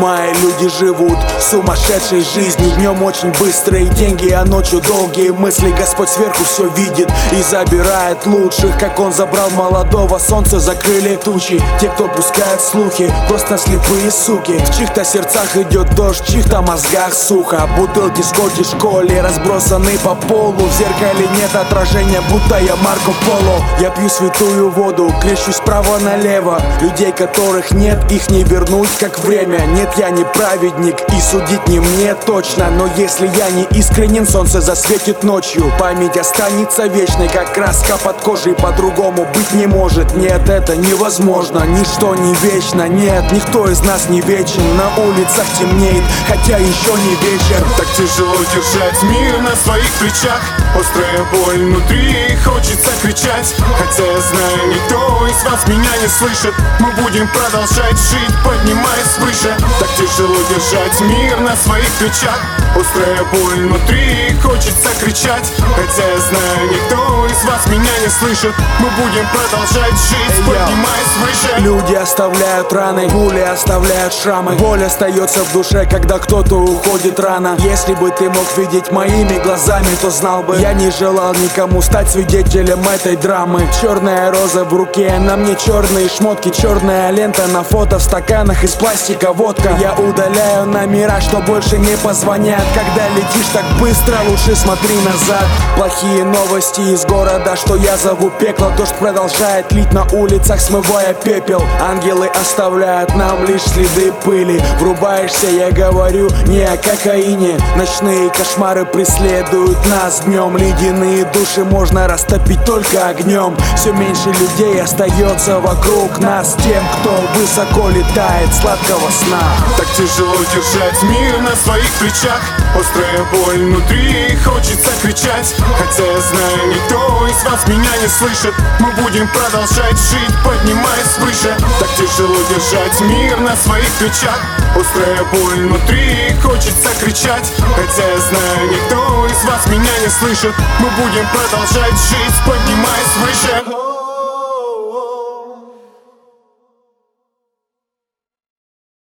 понимая, люди живут сумасшедшей жизнью. Днем очень быстрые деньги, а ночью долгие мысли. Господь сверху все видит и забирает лучших, как Он забрал молодого. Солнце закрыли тучи, те, кто пускает слухи, просто слепые суки. В чьих-то сердцах идет дождь, в чьих-то мозгах сухо. Бутылки скотч в школе разбросаны по полу. В зеркале нет отражения, будто я Марко Поло. Я пью святую воду, крещусь справа-налево. Людей, которых нет, их не вернуть, как время. Нет, я не праведник, и судить не мне точно. Но если я не искренен, солнце засветит ночью. Память останется вечной, как краска под кожей. По-другому быть не может, нет, это невозможно. Ничто не вечно, нет, никто из нас не вечен. На улицах темнеет, хотя еще не вечер. Так тяжело держать мир на своих плечах. Острая боль внутри, хочется кричать. Хотя я знаю, никто из вас меня не слышит. Мы будем продолжать жить, поднимаясь выше. Так тяжело держать мир на своих плечах. Острая боль внутри, хочется кричать. Хотя я знаю, никто из вас меня не слышит. Мы будем продолжать жить, поднимаясь выше. Люди оставляют раны, пули оставляют шрамы. Боль остается в душе, когда кто-то уходит рано. Если бы ты мог видеть моими глазами, то знал бы, я не желал никому стать свидетелем этой драмы. Черная роза в руке, на мне черные шмотки. Черная лента на фото в стаканах из пластика водка. Я удаляю номера, что больше не позвонят. Когда летишь так быстро, лучше смотри назад. Плохие новости из города, что я зову пекло. Дождь продолжает лить на улицах, смывая пепел. Ангелы оставляют нам лишь следы пыли. Врубаешься, я говорю не о кокаине. Ночные кошмары преследуют нас днем. Ледяные души можно растопить только огнем. Все меньше людей остается вокруг нас. Тем, кто высоко летает, сладкого сна. Так тяжело держать мир на своих плечах. Острая боль внутри, хочется кричать. Хотя я знаю, никто из вас меня не слышит. Мы будем продолжать жить, поднимаясь выше. Так тяжело держать мир на своих плечах. Острая боль внутри, хочется кричать. Хотя я знаю, никто из вас меня не слышит. Мы будем продолжать жить, поднимаясь выше.